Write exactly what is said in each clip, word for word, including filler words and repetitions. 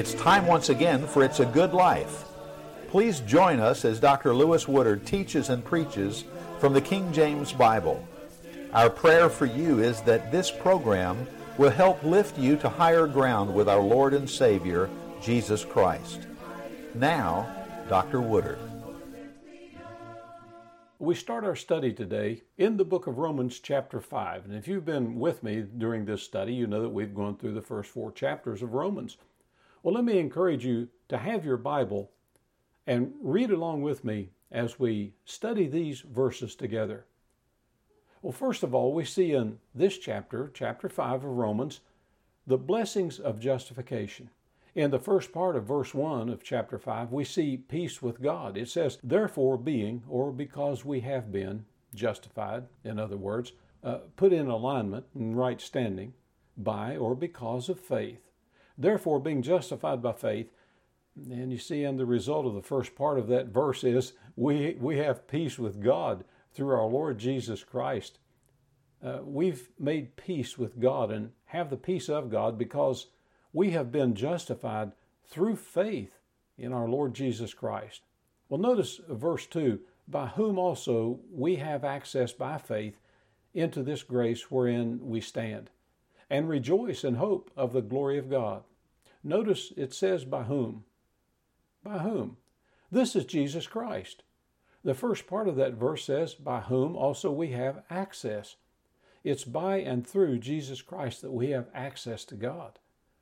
It's time once again for It's a Good Life. Please join us as Doctor Lewis Woodard teaches and preaches from the King James Bible. Our prayer for you is that this program will help lift you to higher ground with our Lord and Savior, Jesus Christ. Now, Doctor Woodard. We start our study today in the book of Romans chapter five. And if you've been with me during this study, you know that we've gone through the first four chapters of Romans. Well, let me encourage you to have your Bible and read along with me as we study these verses together. Well, first of all, we see in this chapter, chapter five of Romans, the blessings of justification. In the first part of verse one of chapter five, we see peace with God. It says, therefore being, or because we have been justified, in other words, uh, put in alignment and right standing by or because of faith. Therefore being justified by faith, and you see in the result of the first part of that verse is we, we have peace with God through our Lord Jesus Christ. Uh, we've made peace with God and have the peace of God because we have been justified through faith in our Lord Jesus Christ. Well, notice verse two, by whom also we have access by faith into this grace wherein we stand, and rejoice in hope of the glory of God. Notice it says by whom. By whom? This is Jesus Christ. The first part of that verse says, by whom also we have access. It's by and through Jesus Christ that we have access to God.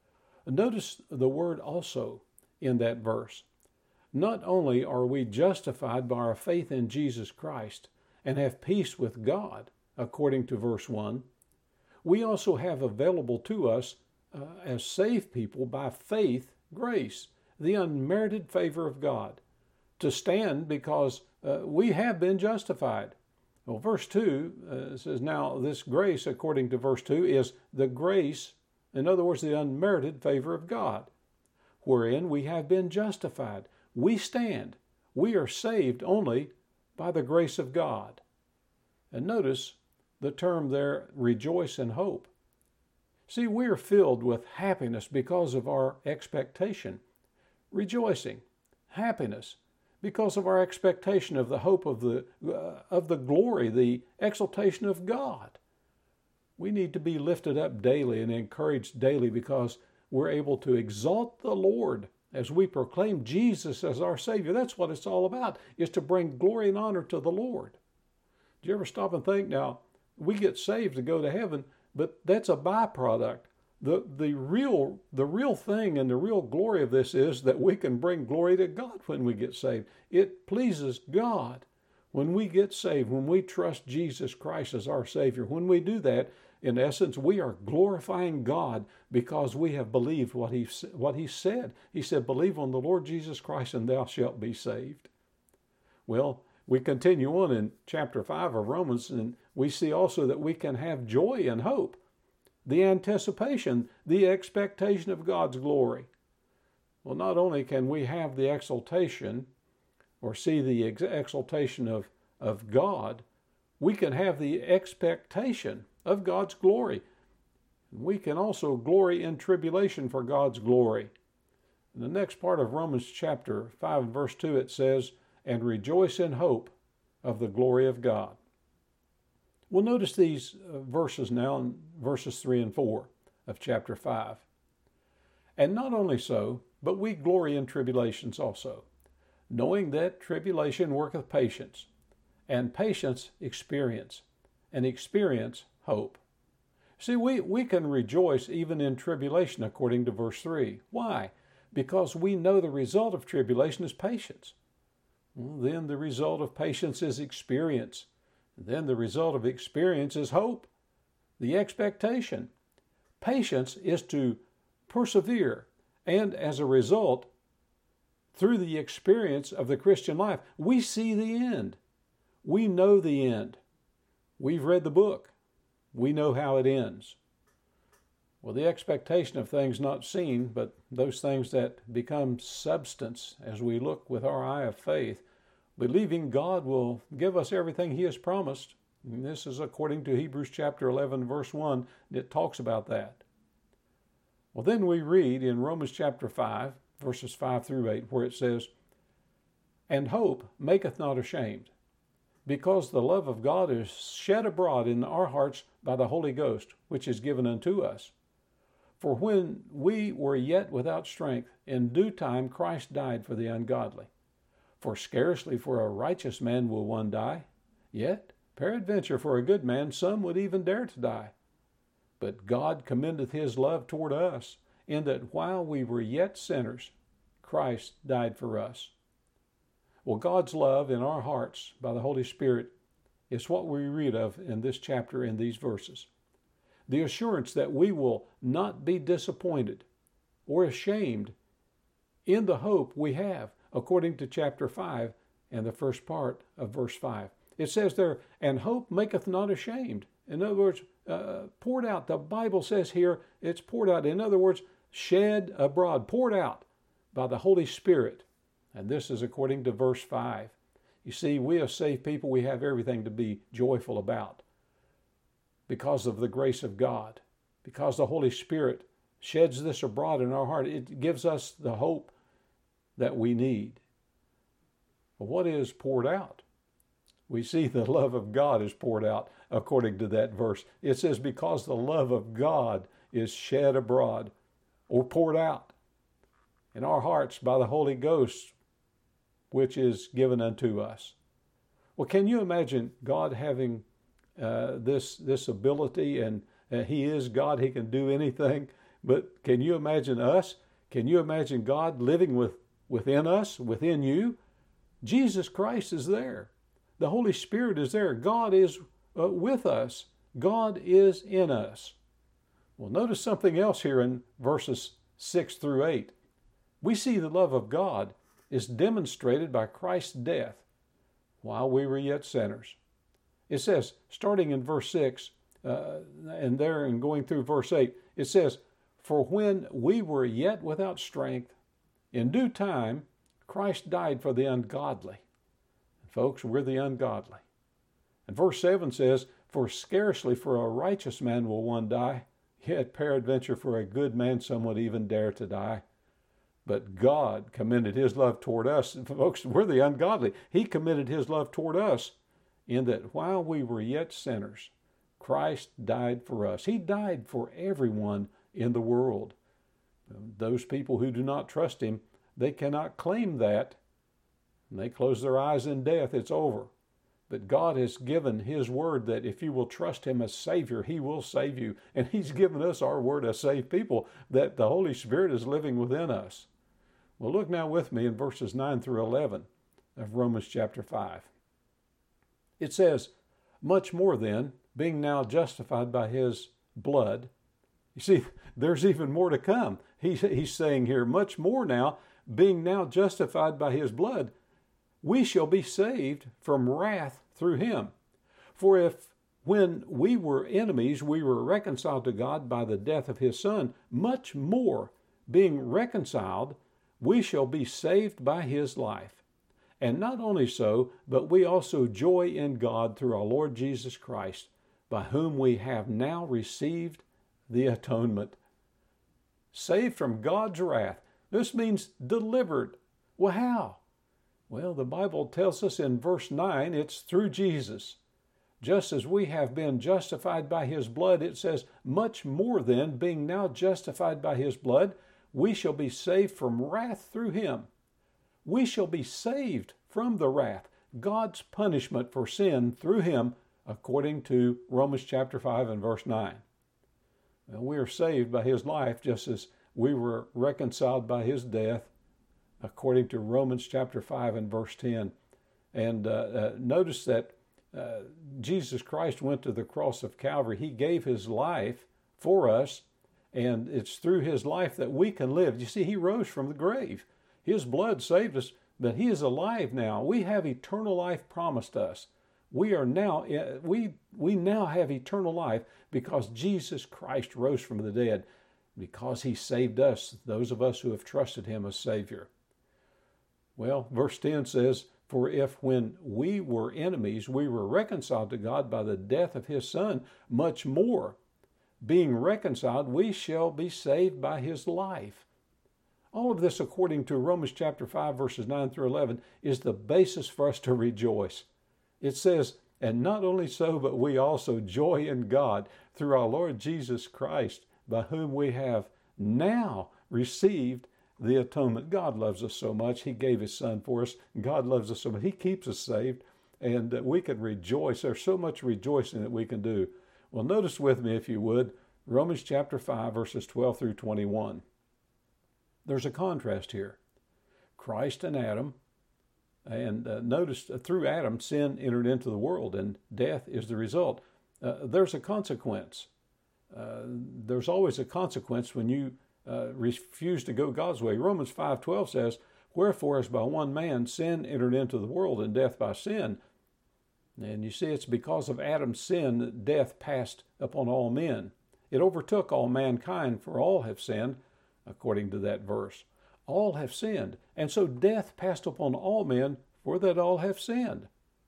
Notice the word also in that verse. Not only are we justified by our faith in Jesus Christ and have peace with God, according to verse one, we also have available to us uh, as saved people by faith, grace, the unmerited favor of God, to stand because uh, we have been justified. Well, verse two uh, says, now this grace, according to verse two, is the grace, in other words, the unmerited favor of God, wherein we have been justified. We stand. We are saved only by the grace of God. And notice the term there, rejoice in hope. See, we are filled with happiness because of our expectation. Rejoicing, happiness, because of our expectation of the hope of the, uh, of the glory, the exaltation of God. We need to be lifted up daily and encouraged daily because we're able to exalt the Lord as we proclaim Jesus as our Savior. That's what it's all about, is to bring glory and honor to the Lord. Do you ever stop and think, now, we get saved to go to heaven, but that's a byproduct. The, the, real, the real thing and the real glory of this is that we can bring glory to God when we get saved. It pleases God when we get saved, when we trust Jesus Christ as our Savior. When we do that, in essence, we are glorifying God because we have believed what he, what he said. He said, believe on the Lord Jesus Christ and thou shalt be saved. Well, we continue on in chapter five of Romans, and we see also that we can have joy and hope, the anticipation, the expectation of God's glory. Well, not only can we have the exaltation or see the ex- exaltation of, of God, we can have the expectation of God's glory. We can also glory in tribulation for God's glory. In the next part of Romans chapter five and verse two, it says, and rejoice in hope of the glory of God. We'll notice these uh, verses now in verses three and four of chapter five. And not only so, but we glory in tribulations also, knowing that tribulation worketh patience, and patience experience, and experience hope. See, we, we can rejoice even in tribulation according to verse three. Why? Because we know the result of tribulation is patience. Well, then the result of patience is experience. Then the result of experience is hope, the expectation. Patience is to persevere, and as a result, through the experience of the Christian life, we see the end. We know the end. We've read the book. We know how it ends. Well, the expectation of things not seen, but those things that become substance as we look with our eye of faith, believing God will give us everything He has promised. And this is according to Hebrews chapter eleven, verse one, that talks about that. Well, then we read in Romans chapter five, verses five through eight, where it says, "And hope maketh not ashamed, because the love of God is shed abroad in our hearts by the Holy Ghost, which is given unto us. For when we were yet without strength, in due time Christ died for the ungodly. For scarcely for a righteous man will one die, yet peradventure for a good man some would even dare to die. But God commendeth his love toward us, in that while we were yet sinners, Christ died for us." Well, God's love in our hearts by the Holy Spirit is what we read of in this chapter in these verses. The assurance that we will not be disappointed or ashamed in the hope we have, according to chapter five and the first part of verse five. It says there, "And hope maketh not ashamed." In other words, uh, poured out. The Bible says here it's poured out. In other words, shed abroad, poured out by the Holy Spirit. And this is according to verse five. You see, we as saved people, we have everything to be joyful about because of the grace of God, because the Holy Spirit sheds this abroad in our heart. It gives us the hope that we need. But what is poured out? We see the love of God is poured out according to that verse. It says, because the love of God is shed abroad or poured out in our hearts by the Holy Ghost, which is given unto us. Well, can you imagine God having uh, this, this ability, and uh, He is God, He can do anything, but can you imagine us? Can you imagine God living with, within us, within you? Jesus Christ is there. The Holy Spirit is there. God is uh, with us. God is in us. Well, notice something else here in verses six through eight. We see the love of God is demonstrated by Christ's death while we were yet sinners. It says, starting in verse six, uh, and there and going through verse eight, it says, "For when we were yet without strength, in due time Christ died for the ungodly." And folks, we're the ungodly. And verse seven says, "For scarcely for a righteous man will one die, yet peradventure for a good man some would even dare to die. But God commended His love toward us." And folks, we're the ungodly. He commended His love toward us in that while we were yet sinners, Christ died for us. He died for everyone in the world. Those people who do not trust Him, they cannot claim that. And they close their eyes in death, it's over. But God has given His word that if you will trust Him as Savior, He will save you. And He's given us our word as saved people, that the Holy Spirit is living within us. Well, look now with me in verses nine through eleven of Romans chapter five. It says, "Much more then, being now justified by His blood." You see, there's even more to come. He's, he's saying here, much more now, being now justified by His blood, we shall be saved from wrath through Him. For if when we were enemies, we were reconciled to God by the death of His Son, much more, being reconciled, we shall be saved by His life. And not only so, but we also joy in God through our Lord Jesus Christ, by whom we have now received the atonement. Saved from God's wrath. This means delivered. Well, how? Well, the Bible tells us in verse nine, it's through Jesus. Just as we have been justified by His blood, it says, much more then, being now justified by His blood, we shall be saved from wrath through Him. We shall be saved from the wrath, God's punishment for sin through Him, according to Romans chapter five and verse nine. Well, we are saved by His life, just as we were reconciled by His death, according to Romans chapter five and verse ten. And uh, uh, notice that uh, Jesus Christ went to the cross of Calvary. He gave His life for us, and it's through His life that we can live. You see, He rose from the grave. His blood saved us, but He is alive now. We have eternal life promised us. We are now, we, we now have eternal life because Jesus Christ rose from the dead, because He saved us, those of us who have trusted Him as Savior. Well, verse ten says, "For if when we were enemies, we were reconciled to God by the death of His Son, much more, being reconciled, we shall be saved by his life. All of this, according to Romans chapter five, verses nine through eleven, is the basis for us to rejoice. It says, and not only so, but we also joy in God through our Lord Jesus Christ, by whom we have now received the atonement. God loves us so much. He gave his son for us. God loves us so much. He keeps us saved, and uh, we can rejoice. There's so much rejoicing that we can do. Well, notice with me, if you would, Romans chapter five, verses twelve through twenty-one. There's a contrast here. Christ and Adam, and uh, notice uh, through Adam, sin entered into the world, and death is the result. Uh, there's a consequence. Uh, there's always a consequence when you uh, refuse to go God's way. Romans five twelve says, wherefore as by one man sin entered into the world, and death by sin. And you see, it's because of Adam's sin that death passed upon all men. It overtook all mankind, for all have sinned, according to that verse. All have sinned. And so death passed upon all men, for that all have sinned.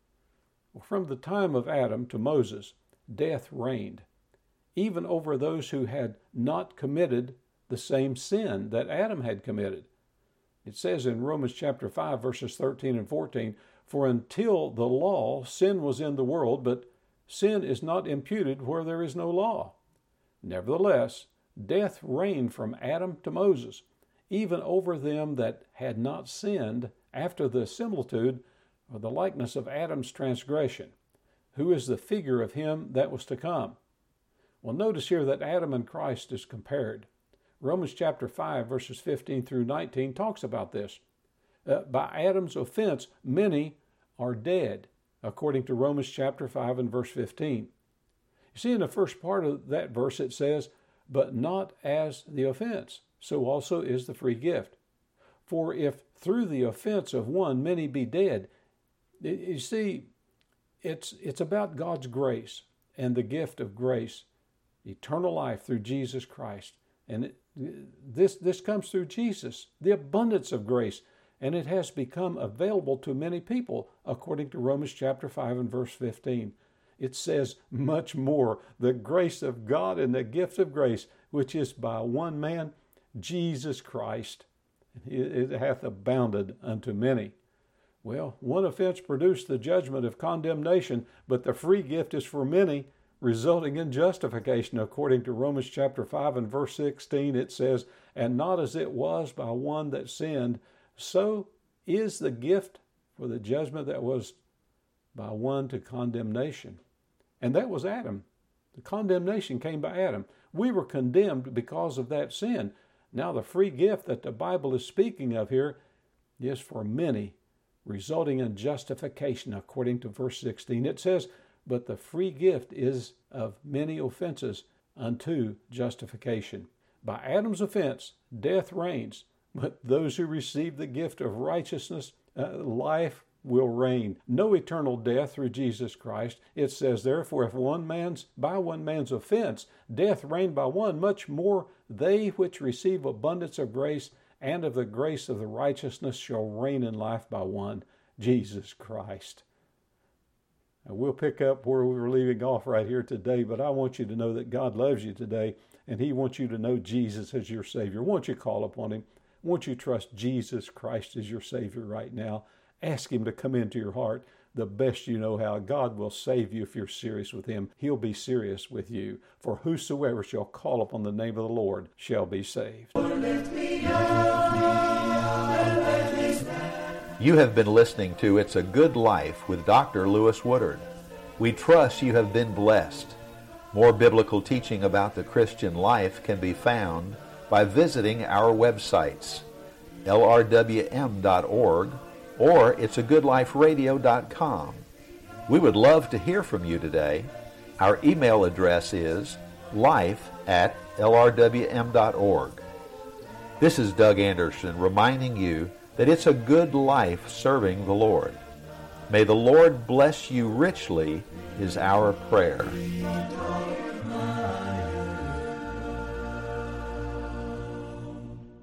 Well, from the time of Adam to Moses, death reigned, even over those who had not committed the same sin that Adam had committed. It says in Romans chapter five, verses thirteen and fourteen, for until the law, sin was in the world, but sin is not imputed where there is no law. Nevertheless, death reigned from Adam to Moses, even over them that had not sinned, after the similitude or the likeness of Adam's transgression, who is the figure of him that was to come. Well, notice here that Adam and Christ is compared. Romans chapter five, verses fifteen through nineteen talks about this. Uh, by Adam's offense, many are dead, according to Romans chapter five and verse fifteen. You see, in the first part of that verse it says, but not as the offense, so also is the free gift. For if through the offense of one many be dead, you see, it's, it's about God's grace and the gift of grace, eternal life through Jesus Christ. And it, this, this comes through Jesus, the abundance of grace, and it has become available to many people, according to Romans chapter five and verse fifteen. It says much more, the grace of God and the gift of grace, which is by one man, Jesus Christ. It hath abounded unto many. Well, one offense produced the judgment of condemnation, but the free gift is for many, resulting in justification. According to Romans chapter five and verse sixteen, it says, and not as it was by one that sinned, so is the gift for the judgment that was by one to condemnation. And that was Adam. The condemnation came by Adam. We were condemned because of that sin. Now the free gift that the Bible is speaking of here is for many, resulting in justification, according to verse sixteen. It says, but the free gift is of many offenses unto justification. By Adam's offense, death reigns, but those who receive the gift of righteousness, uh, life will reign. No eternal death through Jesus Christ. It says, therefore, if one man's, by one man's offense, death reigned by one, much more they which receive abundance of grace and of the grace of the righteousness shall reign in life by one, Jesus Christ. Now, we'll pick up where we were leaving off right here today, but I want you to know that God loves you today, and he wants you to know Jesus as your Savior. Won't you call upon him? Won't you trust Jesus Christ as your Savior right now? Ask him to come into your heart the best you know how. God will save you if you're serious with him. He'll be serious with you. For whosoever shall call upon the name of the Lord shall be saved. You have been listening to It's a Good Life with Doctor Lewis Woodard. We trust you have been blessed. More biblical teaching about the Christian life can be found by visiting our websites, L R W M dot org or it's a good life radio dot com. We would love to hear from you today. Our email address is life at L R W M dot org. This is Doug Anderson reminding you that it's a good life serving the Lord. May the Lord bless you richly is our prayer.